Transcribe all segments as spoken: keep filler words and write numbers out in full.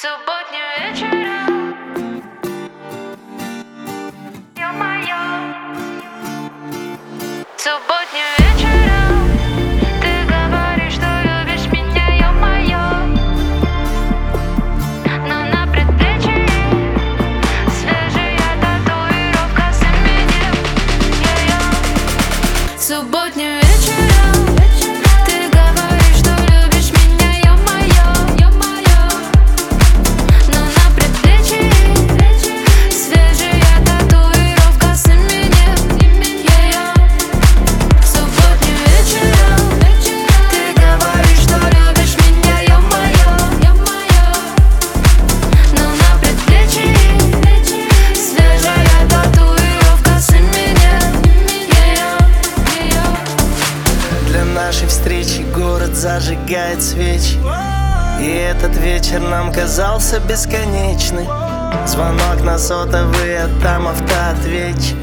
Субботним вечером, ё-моё. Субботним вечером ты говоришь, что любишь меня, ё-моё. Но на предплечье свежая татуировка с именем её. Субботним вечером ты говоришь, что любишь меня, ё-моё, ё-моё. Но на предплечье свежая татуировка с именем её. Субботним вечером ты говоришь, что любишь меня, ё-моё, ё-моё. Но на предплечье свежая татуировка с именем её. Для нашей встречи город зажигает свечи, и этот вечер нам казался бесконечным. Звонок на сотовый, а там автоответчик.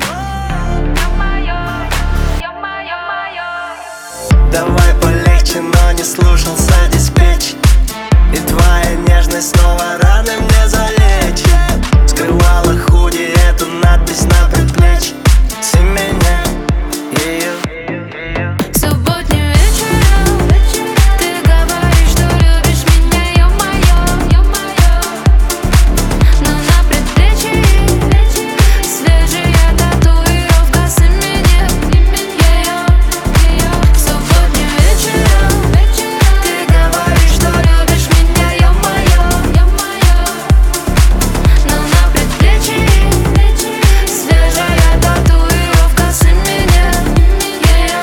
Давай полегче, но не слушался диспетч. И твоя нежность снова раны мне залечит. Скрывала худи эту надпись на предплечье с именем её. Субботним вечером ты говоришь, что любишь меня, ё-моё, ё-моё. Но на предплечье свежая татуировка с именем её. Субботним вечером ты говоришь, что любишь меня, ё-моё, ё-моё. Но на предплечье свежая татуировка с именем её.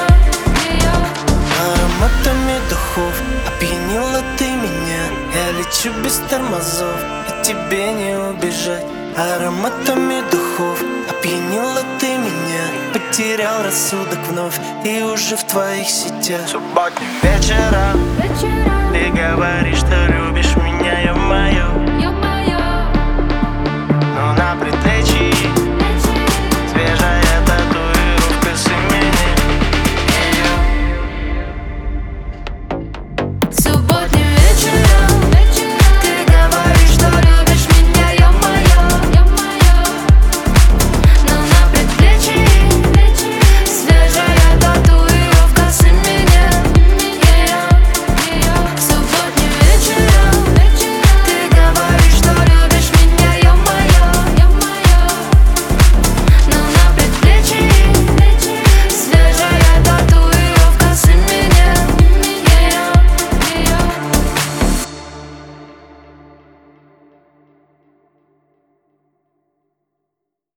Ароматами духов опьянила ты меня. Я лечу без тормозов, и тебе не убежать. Ароматами духов опьянила ты меня. Потерял рассудок вновь и уже в твоих сетях. Субботним вечером Вечером ты говоришь, что любишь меня.